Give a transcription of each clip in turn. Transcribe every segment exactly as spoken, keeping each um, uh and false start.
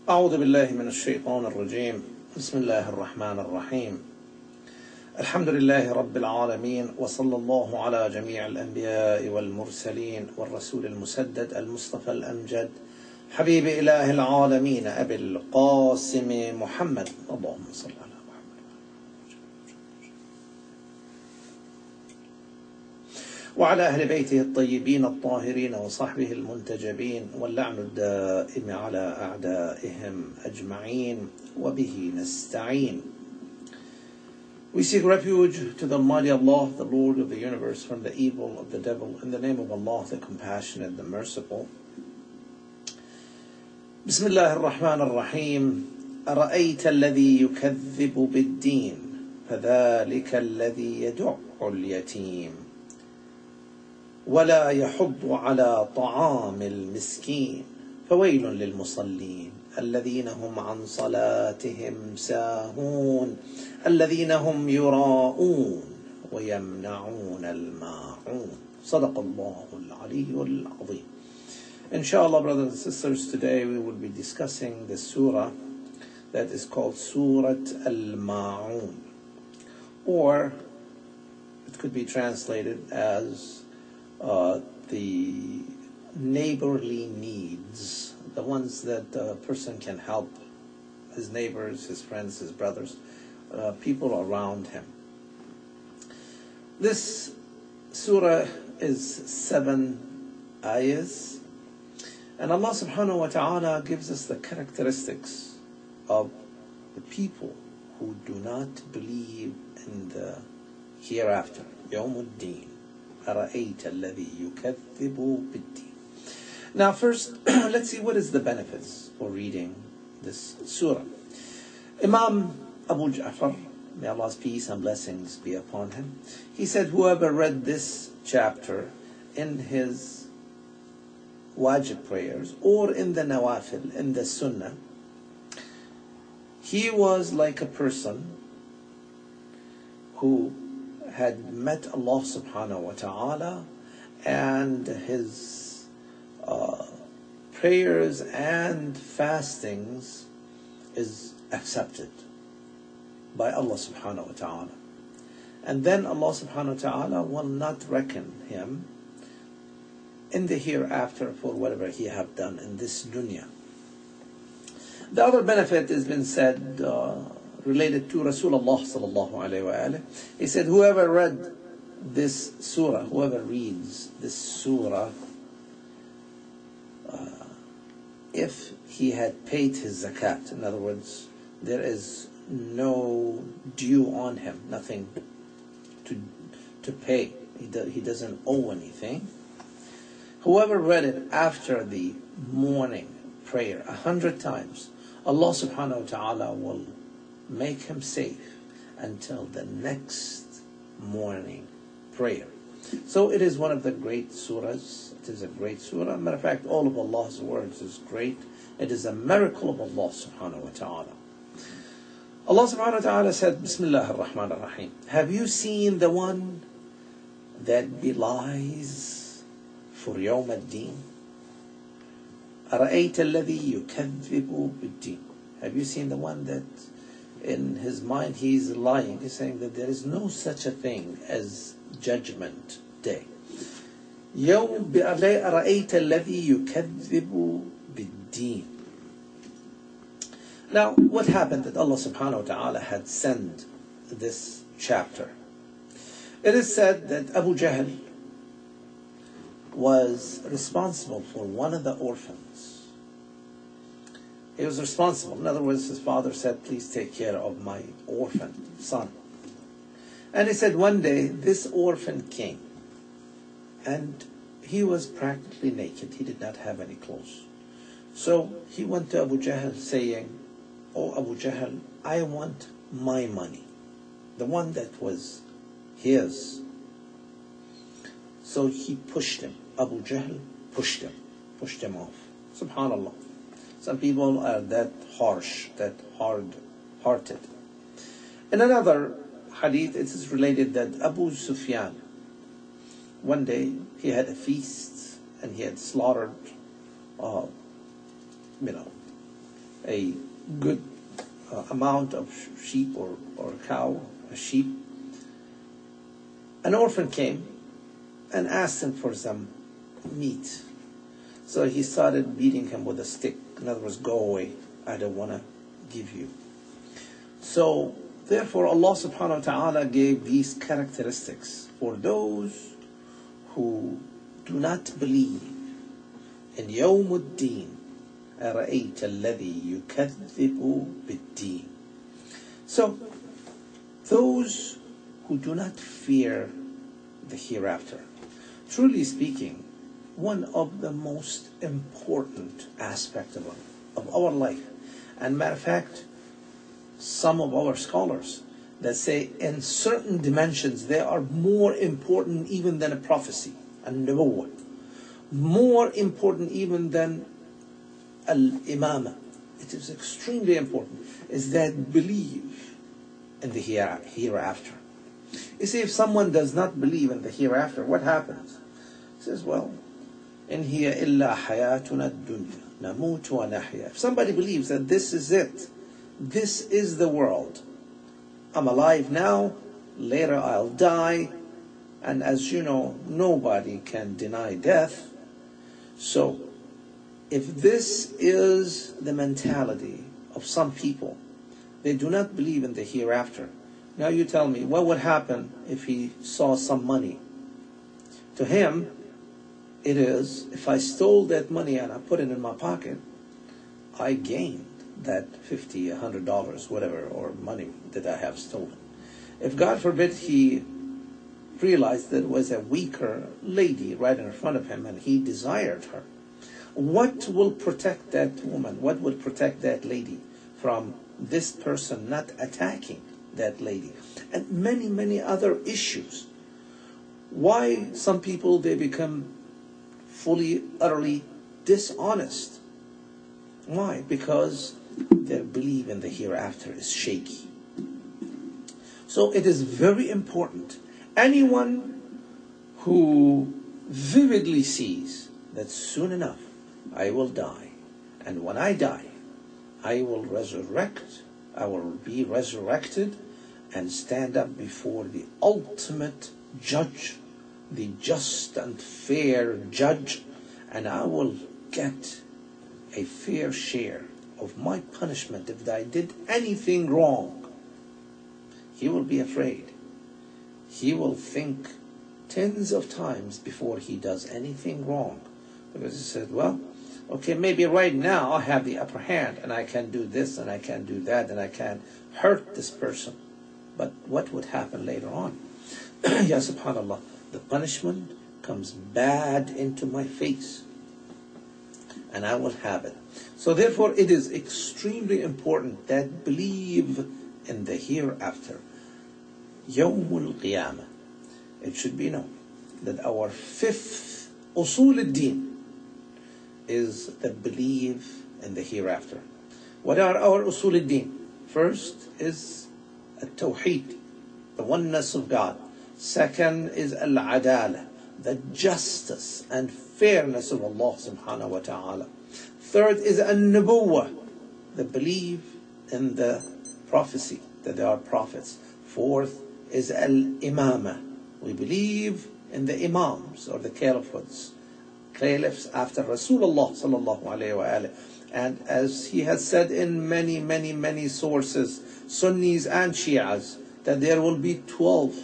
أعوذ بالله من الشيطان الرجيم بسم الله الرحمن الرحيم الحمد لله رب العالمين وصلى الله على جميع الأنبياء والمرسلين والرسول المسدد المصطفى الأمجد حبيب إله العالمين أبي القاسم محمد اللهم صل على وعلى أهل بيته الطيبين الطاهرين وصحبه المنتجبين واللعن الدائم على أعدائهم أجمعين وبه نستعين. We seek refuge to the Almighty Allah, the Lord of the universe, from the evil of the devil, in the name of Allah, the Compassionate, the Merciful. بسم الله الرحمن الرحيم أرأيت الذي يكذب بالدين فذلك الذي يدع اليتيم ولا يحض على طعام المسكين فويل للمصلين الذين هم عن صلاتهم ساهون الذين هم يراءون ويمنعون الماعون صدق الله العلي العظيم. Inshallah, brothers and sisters, today we will be discussing the surah that is called Surat Al-Ma'un, or it could be translated as Uh, the neighborly needs, the ones that a person can help his neighbors, his friends, his brothers, uh, people around him. This surah is seven ayahs, and Allah subhanahu wa ta'ala gives us the characteristics of the people who do not believe in the hereafter, Yawmuddin. أرأيت الذي يكذب بالدين. Now first, let's see what is the benefits for reading this surah. Imam Abu Ja'far, may Allah's peace and blessings be upon him, he said whoever read this chapter in his wajib prayers or in the nawafil, in the sunnah, he was like a person who had met Allah subhanahu wa ta'ala, and his uh, prayers and fastings is accepted by Allah subhanahu wa ta'ala. And then Allah subhanahu wa ta'ala will not reckon him in the hereafter for whatever he have done in this dunya. The other benefit has been said uh, related to Rasulullah sallallahu alayhi wa alayhi. He said whoever read this surah, whoever reads this surah, uh, if he had paid his zakat, in other words, there is no due on him, nothing to to pay, he, do, he doesn't owe anything. Whoever read it after the morning prayer a hundred times, Allah subhanahu wa ta'ala will make him safe until the next morning prayer. So it is one of the great surahs. It is a great surah. Matter of fact, all of Allah's words is great. It is a miracle of Allah subhanahu wa ta'ala. Allah subhanahu wa ta'ala said, Bismillah ar-Rahman ar-Rahim. Have you seen the one that belies for Yawm ad-Din? أَرَأَيْتَ الَّذِي يُكَذِّبُ بِالدِّينِ. Have you seen the one that in his mind he's lying? He's saying that there is no such a thing as Judgment Day. يَوْمْ أَرَأَيْتَ الَّذِي يُكَذِّبُ بِالدِّينِ. Now, what happened that Allah subhanahu wa ta'ala had sent this chapter? It is said that Abu Jahl was responsible for one of the orphans. He was responsible. In other words, his father said, please take care of my orphan son. And he said one day, this orphan came, and he was practically naked. He did not have any clothes. So he went to Abu Jahl saying, oh Abu Jahl, I want my money, the one that was his. So he pushed him. Abu Jahl pushed him, pushed him off. Subhanallah. Some people are that harsh, that hard-hearted. In another hadith, it is related that Abu Sufyan, one day he had a feast and he had slaughtered, uh, you know, a good uh, amount of sheep or, or cow, a sheep, an orphan came and asked him for some meat. So he started beating him with a stick. In other words, go away. I don't want to give you. So, therefore, Allah subhanahu wa ta'ala gave these characteristics for those who do not believe in يوم الدين. أرأيت الذي يكذب بالدين. So, those who do not fear the hereafter. Truly speaking, one of the most important aspects of, of our life. And matter of fact, some of our scholars that say in certain dimensions they are more important even than a prophecy, and nubuwwah, more important even than al-imama. It is extremely important, is that believe in the here, hereafter. You see, if someone does not believe in the hereafter, what happens? He says, well, in hiya illa hayatuna dunya namutu wa nahya. If somebody believes that this is it, this is the world, I'm alive now, later I'll die, and as you know, nobody can deny death. So, if this is the mentality of some people, they do not believe in the hereafter. Now you tell me, what would happen if he saw some money? To him, it is, if I stole that money and I put it in my pocket, I gained that fifty, a hundred dollars, whatever, or money that I have stolen. If God forbid he realized that it was a weaker lady right in front of him and he desired her, what will protect that woman? What will protect that lady from this person not attacking that lady? And many, many other issues. Why some people, they become fully, utterly dishonest. Why? Because their belief in the hereafter is shaky. So it is very important. Anyone who vividly sees that soon enough I will die, and when I die, I will resurrect, I will be resurrected and stand up before the ultimate judge, the just and fair judge, and I will get a fair share of my punishment if I did anything wrong. He will be afraid. He will think tens of times before he does anything wrong. Because he said, well, okay, maybe right now I have the upper hand and I can do this and I can do that and I can hurt this person. But what would happen later on? Ya subhanallah, the punishment comes bad into my face and I will have it. So therefore it is extremely important that believe in the hereafter. Yawmul Qiyamah. It should be known that our fifth usul al-din is that believe in the hereafter. What are our usul al-din? First is at-tawheed, the oneness of God. Second is al-adala, the justice and fairness of Allah subhanahu wa ta'ala. Third is an-nubuwwah, the belief in the prophecy, that there are prophets. Fourth is al-imama. We believe in the imams or the caliphs, caliphs after Rasulullah sallallahu alayhi wa alayhi. And as he has said in many, many, many sources, Sunnis and Shias, that there will be twelve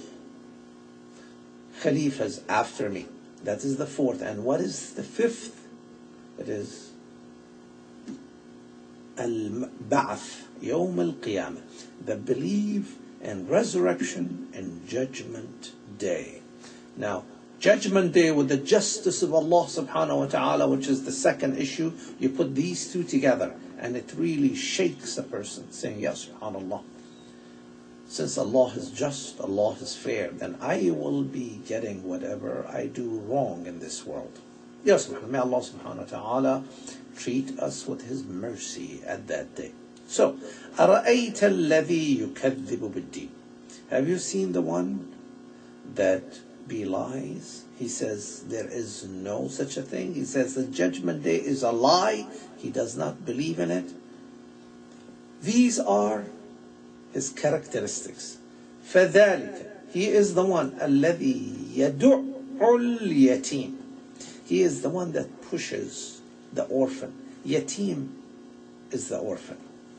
Khalifas after me. That is the fourth. And what is the fifth? It is Al-Ba'ath, Yawm al-Qiyamah, the belief in resurrection and judgment day. Now, judgment day with the justice of Allah subhanahu wa ta'ala, which is the second issue, you put these two together and it really shakes a person, saying, Ya subhanallah, since Allah is just, Allah is fair, then I will be getting whatever I do wrong in this world. Ya subhanallah, may Allah subhanahu wa ta'ala treat us with His mercy at that day. So, أَرَأَيْتَ الَّذِي يُكَذِّبُ بِالدِّينِ. Have you seen the one that belies? He says there is no such a thing. He says the judgment day is a lie. He does not believe in it. These are his characteristics. فَذَلِكَ, he is the one الَّذِي يَدُعُّ الْيَتِيمِ. He is the one that pushes the orphan. Yatim is the orphan.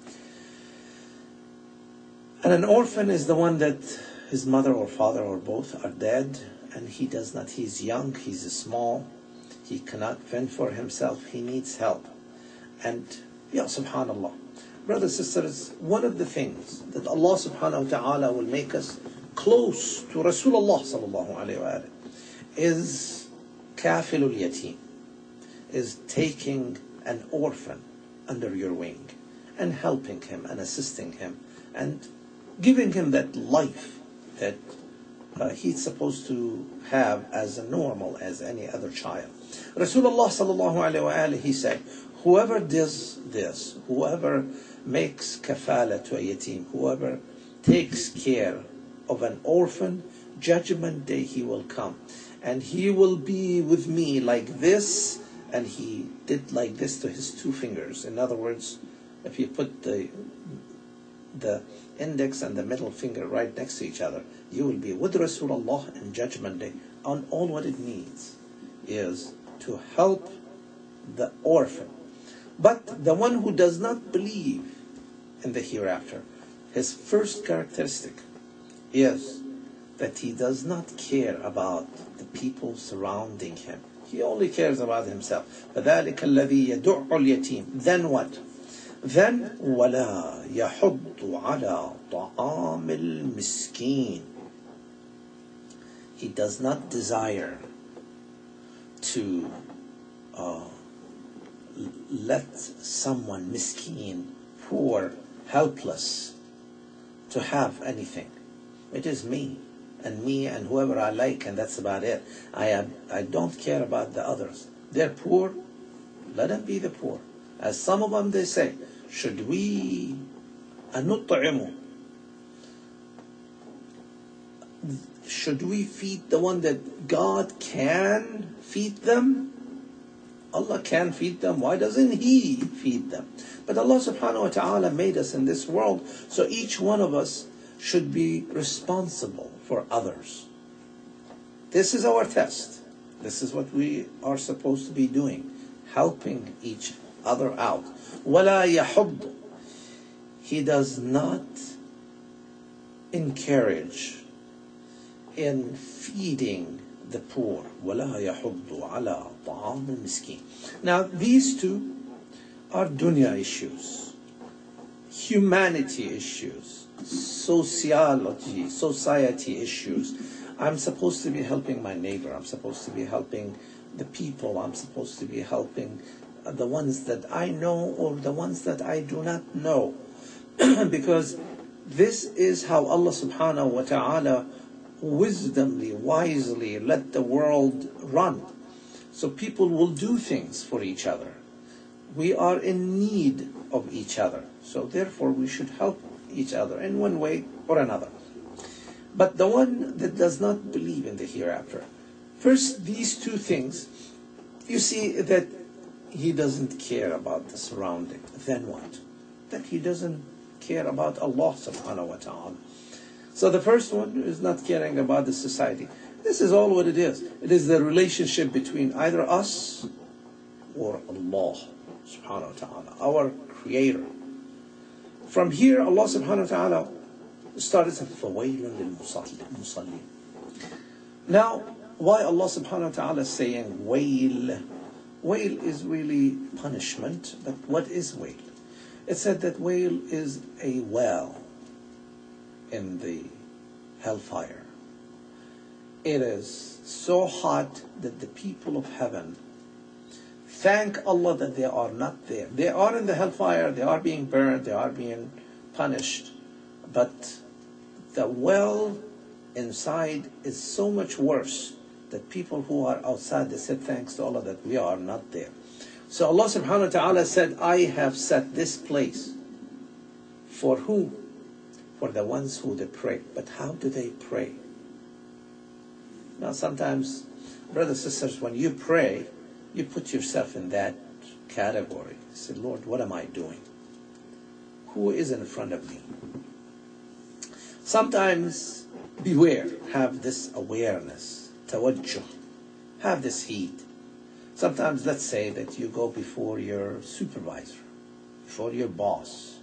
And an orphan is the one that his mother or father or both are dead, and he does not, he's young, he's small, he cannot fend for himself, he needs help. And yeah, subhanallah. Brothers and sisters, one of the things that Allah subhanahu wa ta'ala will make us close to Rasulullah sallallahu alayhi wa alayhi is kafilul yatim, is taking an orphan under your wing and helping him and assisting him and giving him that life that uh, he's supposed to have as normal as any other child. Rasulullah sallallahu alayhi wa alayhi, he said, whoever does this, whoever makes kafala to a yatim, whoever takes care of an orphan, judgment day he will come and he will be with me like this, and he did like this to his two fingers. In other words, if you put the the index and the middle finger right next to each other, you will be with Rasulullah in judgment day. And all what it needs is to help the orphan. But the one who does not believe in the hereafter, his first characteristic is that he does not care about the people surrounding him. He only cares about himself. فَذَلِكَ الَّذِي يَدُعُّ الْيَتِيمِ. Then what? Then وَلَا يَحُضُّ عَلَى طَعَامِ الْمِسْكِينِ. He does not desire to uh, let someone miskeen, poor, helpless, to have anything. It is me and me and whoever I like, and that's about it. I am, I don't care about the others. They're poor, let them be the poor. As some of them they say, should we أَنُطْعِمُ, should we feed the one that God can feed them? Allah can feed them. Why doesn't He feed them? But Allah subhanahu wa ta'ala made us in this world, so each one of us should be responsible for others. This is our test. This is what we are supposed to be doing, helping each other out. وَلَا يَحُضُّ. He does not encourage in feeding the poor. وَلَا يَحُضُّ عَلَى طَعَامِ الْمِسْكِينِ. Now these two are dunya issues, humanity issues, sociology, society issues. I'm supposed to be helping my neighbor. I'm supposed to be helping the people. I'm supposed to be helping the ones that I know or the ones that I do not know. Because this is how Allah subhanahu wa ta'ala wisdomly, wisely let the world run. So people will do things for each other. We are in need of each other. So therefore we should help each other in one way or another. But the one that does not believe in the hereafter, first these two things, you see that he doesn't care about the surrounding. Then what? That he doesn't care about Allah subhanahu wa ta'ala. So the first one is not caring about the society. This is all what it is. It is the relationship between either us or Allah subhanahu wa ta'ala, our creator. From here, Allah subhanahu wa ta'ala started with فَوَيْلٌ لِلْمُصَلِّينَ. Now, why Allah subhanahu wa ta'ala is saying wail? Wail is really punishment, but what is wail? It said that wail is a well in the hellfire. It is so hot that the people of heaven thank Allah that they are not there. They are in the hellfire, they are being burned, they are being punished, but the well inside is so much worse that people who are outside, they said thanks to Allah that we are not there. So Allah subhanahu wa ta'ala said, I have set this place for whom? For the ones who they pray. But how do they pray? Now sometimes, brothers and sisters, when you pray, you put yourself in that category. You say, Lord, what am I doing? who is in front of me. Sometimes beware, have this awareness, tawajjuh, have this heed. Sometimes let's say that you go before your supervisor, before your boss,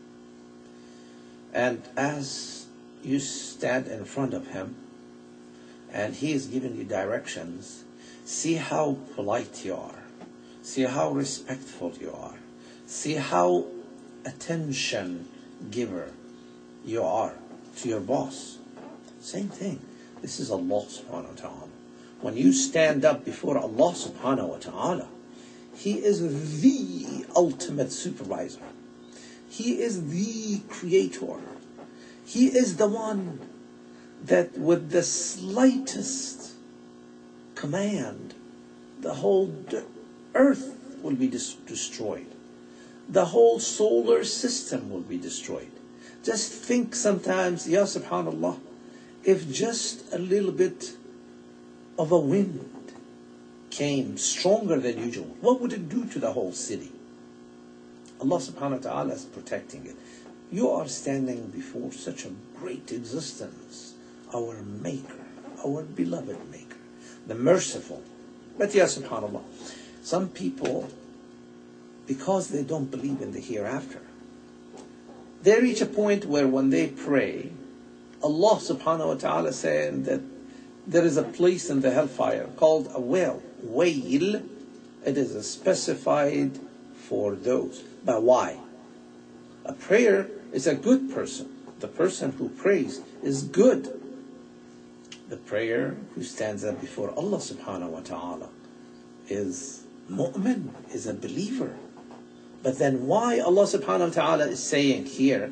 and as you stand in front of him and he is giving you directions, see how polite you are, see how respectful you are, see how attention giver you are to your boss. Same thing. This is Allah subhanahu wa ta'ala. When you stand up before Allah subhanahu wa ta'ala, He is the ultimate supervisor. He is the creator. He is the one that with the slightest command, the whole earth will be dis- destroyed. The whole solar system will be destroyed. Just think sometimes, ya subhanallah, if just a little bit of a wind came stronger than usual, what would it do to the whole city? Allah subhanahu wa ta'ala is protecting it. You are standing before such a great existence, our maker, our beloved maker, the merciful. But ya subhanallah, some people, because they don't believe in the hereafter, they reach a point where when they pray, Allah subhanahu wa ta'ala saying that there is a place in the hellfire called a well, wail. It is specified for those. But why? A prayer is a good person. The person who prays is good. The prayer who stands up before Allah subhanahu wa ta'ala is mu'min, is a believer. But then why Allah subhanahu wa ta'ala is saying here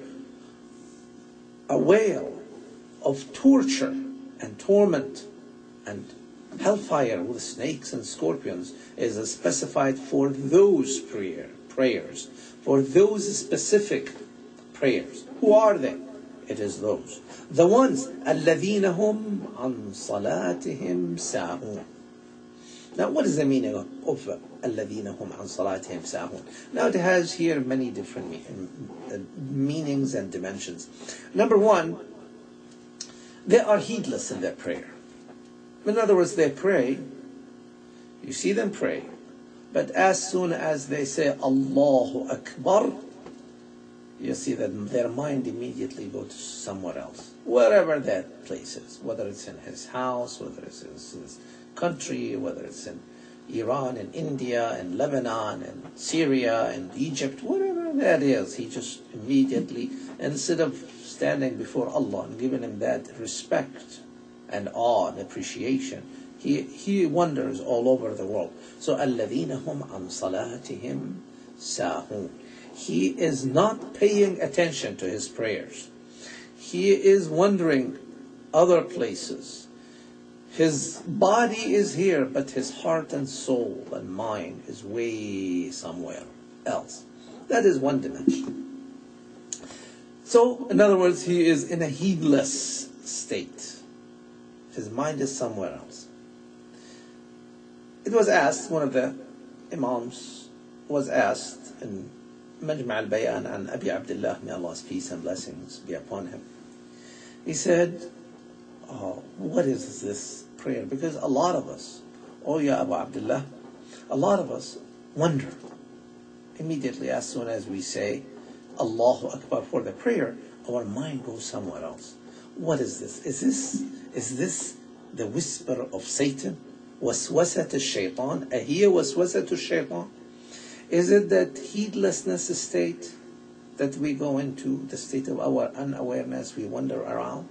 a wail of torture and torment and hellfire with snakes and scorpions is specified for those prayer, prayers, for those specific prayers. Who are they? It is those. The ones, الَّذِينَ هُمْ عَنْ صَلَاتِهِمْ سَاهُونَ. Now what is the meaning of, of الَّذِينَ هُمْ عَنْ صَلَاتِهِمْ سَاهُونَ? Now it has here many different mean, meanings and dimensions. Number one, they are heedless in their prayer. In other words, they pray, you see them pray, but as soon as they say Allahu Akbar, you see that their mind immediately goes somewhere else, wherever that place is, whether it's in his house, whether it's in his country, whether it's in Iran, in India, in Lebanon, in Syria, in Egypt, whatever that is, he just immediately, instead of standing before Allah and giving Him that respect and awe and appreciation, he he wanders all over the world. So الَّذِينَ هُمْ عَنْ صَلَاتِهِمْ سَاهُونَ. He is not paying attention to his prayers. He is wandering other places. His body is here, but his heart and soul and mind is way somewhere else. That is one dimension. So, in other words, he is in a heedless state. His mind is somewhere else. It was asked, one of the Imams was asked in Majma' al-Bayan and Abi Abdullah, may Allah's peace and blessings be upon him. He said, oh, what is this prayer? Because a lot of us, oh ya Abu Abdullah, a lot of us wonder immediately as soon as we say Allahu Akbar for the prayer, our mind goes somewhere else. What is this? Is this is this the whisper of Satan? Waswasat al-shaytan? Ahiya waswasat al-shaytan? Is it that heedlessness state that we go into, the state of our unawareness, we wander around?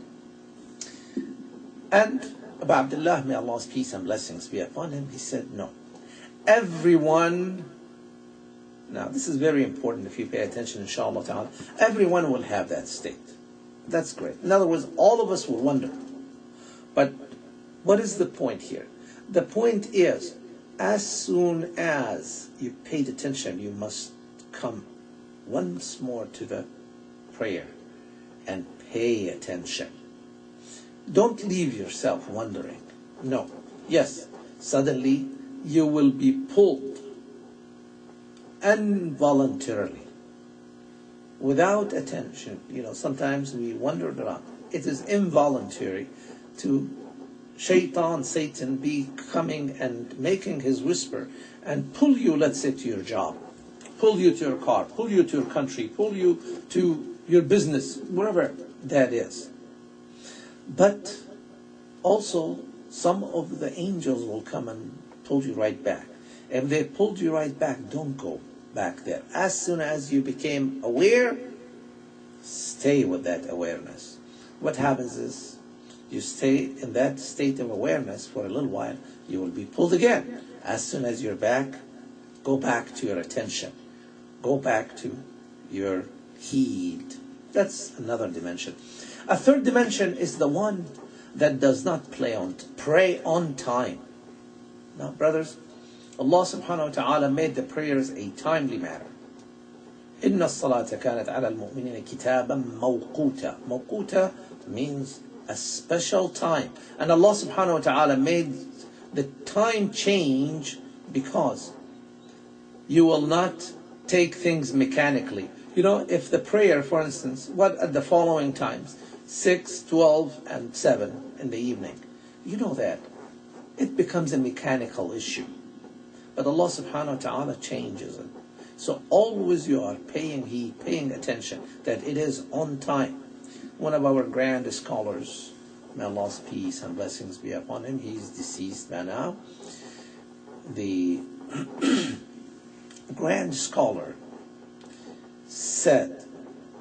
And Abu Abdullah, may Allah's peace and blessings be upon him, he said, no. Everyone, now this is very important if you pay attention, inshallah ta'ala, everyone will have that state. That's great. In other words, all of us will wonder. But what is the point here? The point is, as soon as you paid attention, you must come once more to the prayer and pay attention. Don't leave yourself wondering. No. Yes, suddenly you will be pulled involuntarily without attention. You know, sometimes we wander around. It is involuntary to shaitan, Satan, be coming and making his whisper and pull you, let's say, to your job, pull you to your car, pull you to your country, pull you to your business, wherever that is. But also, some of the angels will come and pull you right back. If they pulled you right back, don't go back there. As soon as you became aware, stay with that awareness. What happens is, you stay in that state of awareness for a little while, you will be pulled again. As soon as you're back, go back to your attention. Go back to your heed. That's another dimension. A third dimension is the one that does not play on, pray on time. Now, brothers, Allah subhanahu wa ta'ala made the prayers a timely matter. إِنَّ الصَّلَاةَ كَانَتْ عَلَى الْمُؤْمِنِينَ كِتَابًا مَوْقُوتًا. Mawquta means a special time. And Allah subhanahu wa ta'ala made the time change because you will not take things mechanically. You know, if the prayer, for instance, what at the following times, six, twelve, and seven in the evening, you know that it becomes a mechanical issue. But Allah subhanahu wa ta'ala changes it. So always you are paying heed, paying attention that it is on time. One of our grand scholars, may Allah's peace and blessings be upon him, he's deceased by now. The grand scholar said,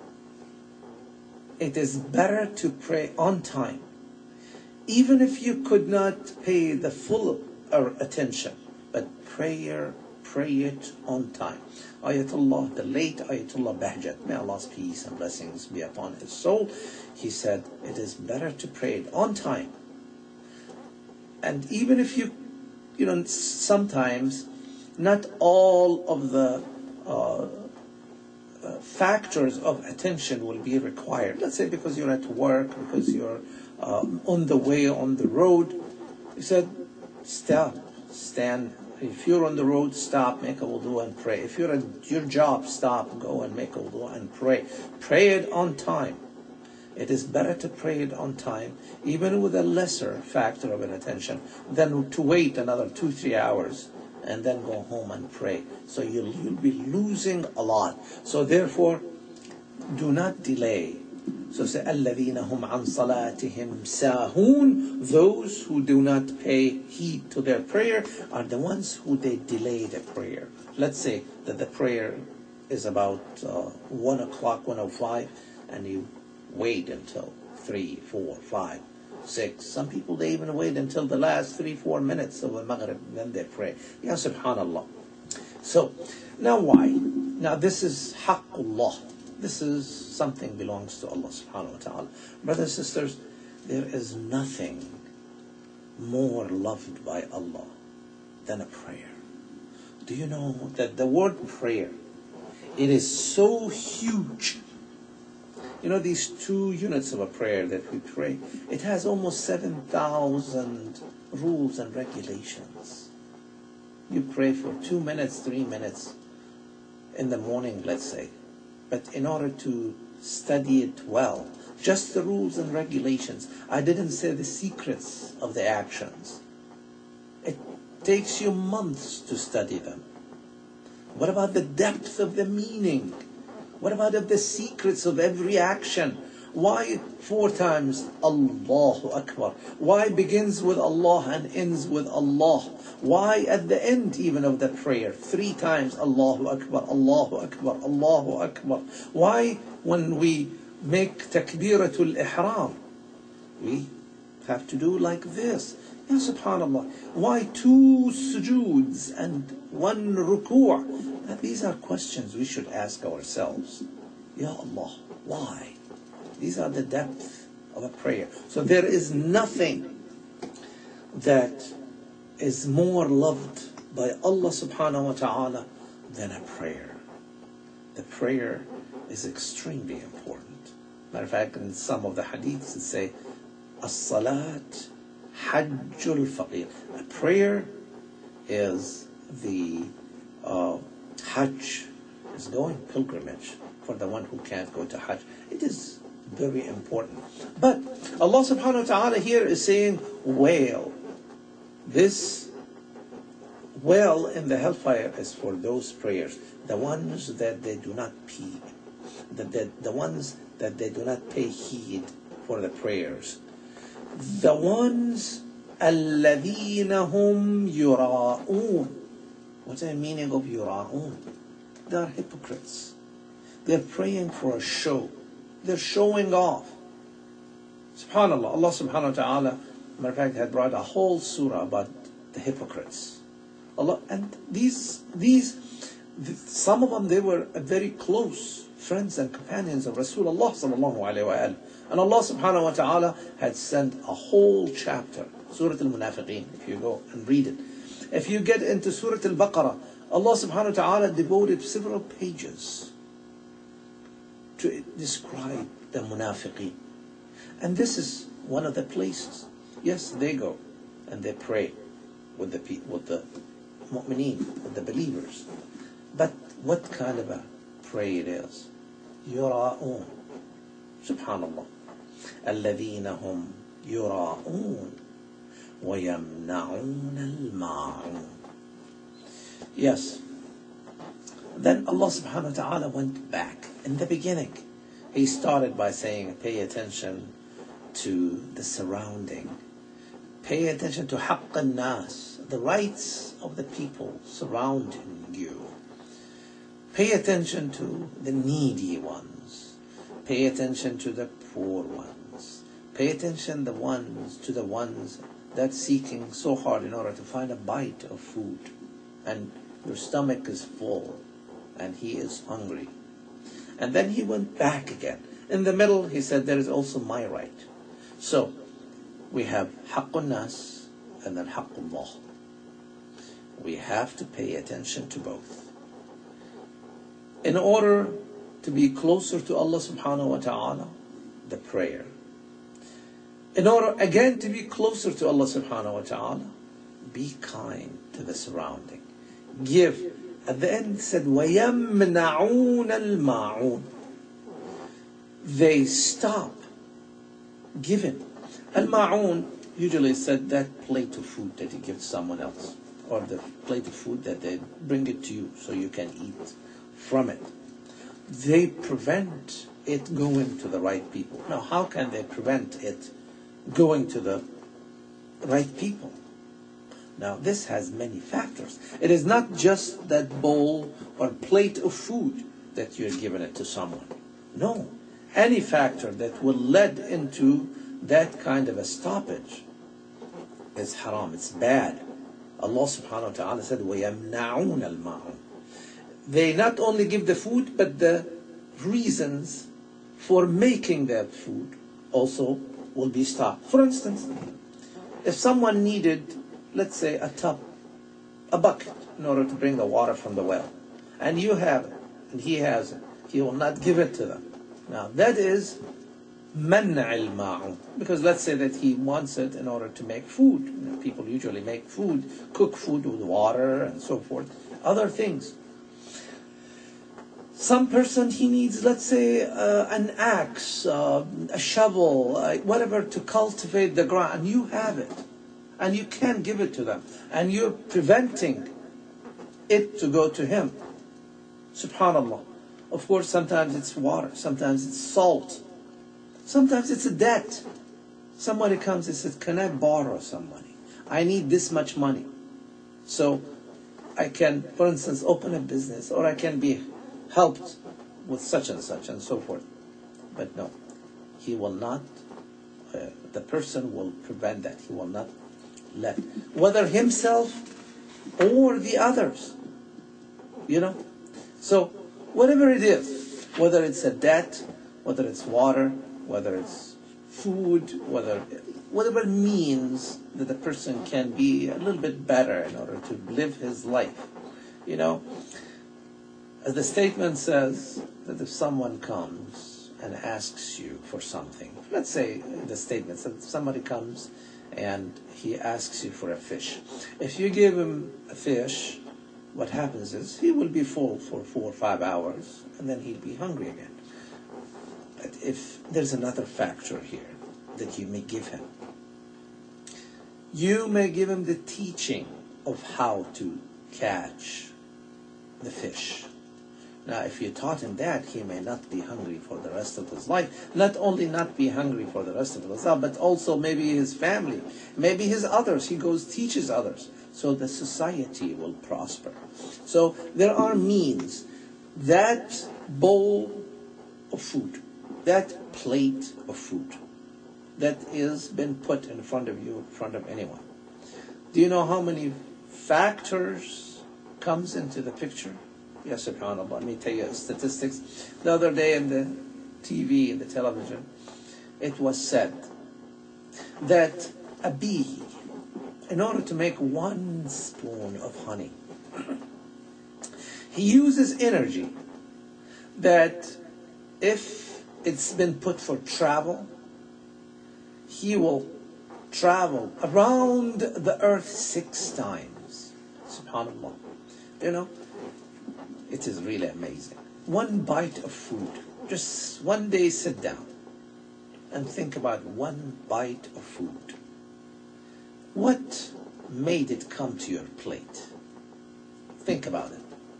it is better to pray on time, even if you could not pay the full attention, but prayer, pray it on time. Ayatollah, the late Ayatollah Bahjat, may Allah's peace and blessings be upon his soul, he said, it is better to pray it on time. And even if you, you know, sometimes not all of the uh, uh, factors of attention will be required. Let's say because you're at work, because you're uh, on the way, on the road. He said, stop, stand. If you're on the road, stop, make a wudu and pray. If you're at your job, stop, go and make a wudu and pray. Pray it on time. It is better to pray it on time, even with a lesser factor of an attention, than to wait another two, three hours and then go home and pray. So you'll, you'll be losing a lot. So therefore, do not delay. So say, الَّذِينَ هُمْ عَنْ صَلَاتِهِمْ سَاهُونَ. Those who do not pay heed to their prayer are the ones who they delay the prayer. Let's say that the prayer is about uh, one o'clock, one o five, and you wait until three, four, five, six. Some people, they even wait until the last three, four minutes of the Maghrib, then they pray. Ya subhanallah. So, now why? Now this is haqqullah. This is something belongs to Allah subhanahu wa ta'ala. Brothers and sisters, there is nothing more loved by Allah than a prayer. Do you know that the word prayer, it is so huge. You know, these two units of a prayer that we pray, it has almost seven thousand rules and regulations. You pray for two minutes, three minutes in the morning, let's say. But in order to study it well, just the rules and regulations, I didn't say the secrets of the actions. It takes you months to study them. What about the depth of the meaning? What about the secrets of every action? Why four times Allahu Akbar? Why begins with Allah and ends with Allah? Why at the end even of the prayer, three times Allahu Akbar, Allahu Akbar, Allahu Akbar? Why when we make Takbiratul Ihram, we have to do like this? Ya subhanallah. Why two sujuds and one ruku'? Now, these are questions we should ask ourselves. Ya Allah, why? These are the depth of a prayer. So there is nothing that is more loved by Allah subhanahu wa ta'ala than a prayer. The prayer is extremely important. Matter of fact, in some of the hadiths it say, as-salat hajjul faqir. A prayer is the uh, hajj, is going pilgrimage for the one who can't go to Hajj. It is very important. But Allah subhanahu wa ta'ala here is saying, wail. This wail in the hellfire is for those prayers, the ones that they do not pay, the, the, the ones that they do not pay heed for the prayers. The ones الَّذِينَ هُمْ يُرَاءُونَ. What's the meaning of yura'un? They are hypocrites. They're praying for a show. They're showing off. SubhanAllah, Allah subhanahu wa ta'ala, matter of fact, had brought a whole surah about the hypocrites. Allah, and these, these, some of them, they were very close friends and companions of Rasulullah sallallahu alayhi wa sallam. And Allah subhanahu wa ta'ala had sent a whole chapter, Surah Al-Munafiqeen, if you go and read it. If you get into Surah Al-Baqarah, Allah subhanahu wa ta'ala devoted several pages to describe the munafiqeen. And this is one of the places. Yes, they go and they pray with the with the mu'mineen, with the believers. But what kind of a prayer it is? Yura'un. Subhanallah. الَّذِينَ هُمْ يُرَاءُونَ وَيَمْنَعُونَ الْمَاعُونَ. Yes. Then Allah subhanahu wa ta'ala went back. In the beginning, He started by saying, pay attention to the surrounding. Pay attention to haqq al-nas, the rights of the people surrounding you. Pay attention to the needy ones. Pay attention to the poor ones. Pay attention the ones to the ones that seeking so hard in order to find a bite of food. And your stomach is full and he is hungry. And then he went back again. In the middle, he said, there is also my right. So, we have haqqun nas and then haqqullah. We have to pay attention to both. In order to be closer to Allah subhanahu wa ta'ala, the prayer. In order, again, to be closer to Allah subhanahu wa ta'ala, be kind to the surrounding. Give. At the end, it said, وَيَمْنَعُونَ الْمَاعُونَ. They stop giving. Al-ma'un usually said that plate of food that you give to someone else, or the plate of food that they bring it to you so you can eat from it. They prevent it going to the right people. Now, how can they prevent it going to the right people? Now, this has many factors. It is not just that bowl or plate of food that you're giving it to someone. No. Any factor that will lead into that kind of a stoppage is haram. It's bad. Allah subhanahu wa ta'ala said, وَيَمْنَعُونَ الْمَاعُونَ. They not only give the food, but the reasons for making that food also will be stopped. For instance, if someone needed, let's say, a tub, a bucket, in order to bring the water from the well, and you have it, and he has it, he will not give it to them. Now, that is man'a al-ma'un. Because let's say that he wants it in order to make food. You know, people usually make food, cook food with water and so forth, other things. Some person, he needs, let's say, uh, an axe, uh, a shovel, uh, whatever, to cultivate the ground, and you have it. And you can't give it to them. And you're preventing it to go to him. Subhanallah. Of course, sometimes it's water. Sometimes it's salt. Sometimes it's a debt. Somebody comes and says, can I borrow some money? I need this much money. So I can, for instance, open a business, or I can be helped with such and such and so forth. But no, he will not, uh, the person will prevent that. He will not let, whether himself or the others, you know. So whatever it is, whether it's a debt, whether it's water, whether it's food, whether whatever means that the person can be a little bit better in order to live his life, you know. As the statement says, that if someone comes and asks you for something, let's say the statement says somebody comes and he asks you for a fish. If you give him a fish, what happens is he will be full for four or five hours, and then he'll be hungry again. But if there's another factor here that you may give him, you may give him the teaching of how to catch the fish. Now, if you taught him that, he may not be hungry for the rest of his life. Not only not be hungry for the rest of his life, but also maybe his family, maybe his others. He goes, teaches others. So the society will prosper. So there are means. That bowl of food, that plate of food that is been put in front of you, in front of anyone. Do you know how many factors comes into the picture? Yes, subhanAllah. Let me tell you statistics. The other day in the T V, in the television, it was said that a bee, in order to make one spoon of honey, he uses energy that if it's been put for travel, he will travel around the earth six times. SubhanAllah. You know, it is really amazing. One bite of food. Just one day sit down and think about one bite of food. What made it come to your plate? Think about it.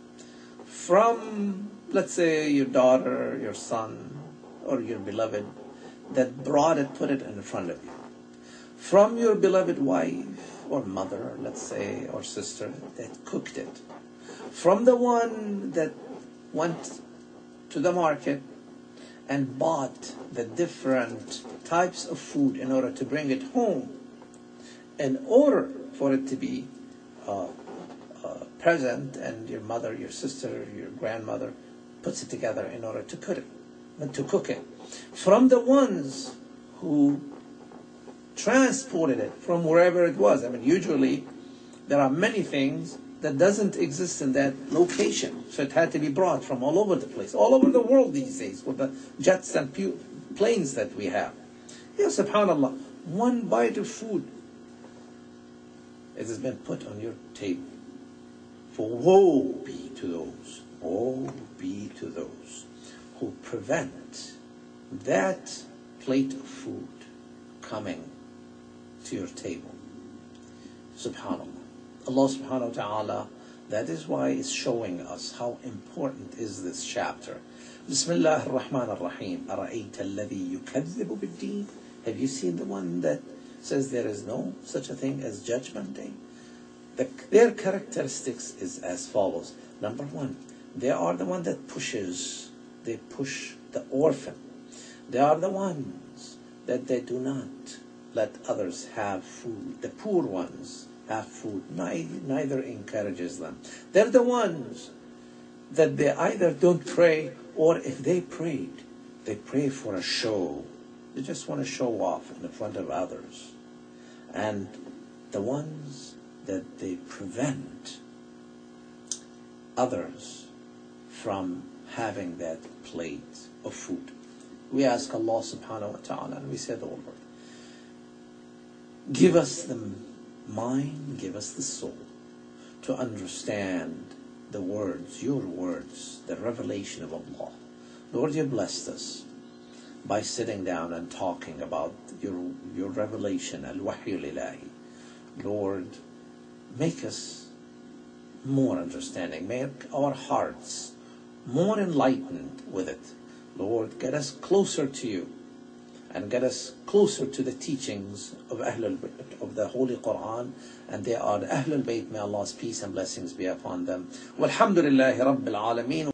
From, let's say, your daughter, your son, or your beloved that brought it, put it in front of you. From your beloved wife or mother, let's say, or sister that cooked it. From the one that went to the market and bought the different types of food in order to bring it home, in order for it to be uh, uh, present, and your mother, your sister, your grandmother puts it together in order to cook it, and to cook it. From the ones who transported it from wherever it was. I mean, usually there are many things that doesn't exist in that location. So it had to be brought from all over the place, all over the world these days with the jets and pu- planes that we have. Yeah, subhanAllah, one bite of food, it has been put on your table. For woe be to those, woe be to those who prevent that plate of food coming to your table. SubhanAllah. Allah subhanahu wa ta'ala, that is why it's showing us how important is this chapter. Bismillah ar-Rahman ar-Rahim. أَرَأَيْتَ الَّذِي يُكَذِّبُ بِالدِّينِ. Have you seen the one that says there is no such a thing as Judgment Day? The, their characteristics is as follows. Number one, they are the one that pushes, they push the orphan. They are the ones that they do not let others have food. The poor ones have food, neither encourages them. They're the ones that they either don't pray, or if they prayed, they pray for a show. They just want to show off in the front of others. And the ones that they prevent others from having that plate of food. We ask Allah subhanahu wa ta'ala, and we say the Lord, give us the mind, give us the soul to understand the words, your words, the revelation of Allah. Lord, you blessed us by sitting down and talking about your your revelation, al-wahyu lillahi. Lord, make us more understanding, make our hearts more enlightened with it. Lord, get us closer to you, and get us closer to the teachings of Ahlul Bayt, of the Holy Quran, and they are the Ahlul Bayt. May Allah's peace and blessings be upon them. Walhamdulillahi Rabbil Alameen.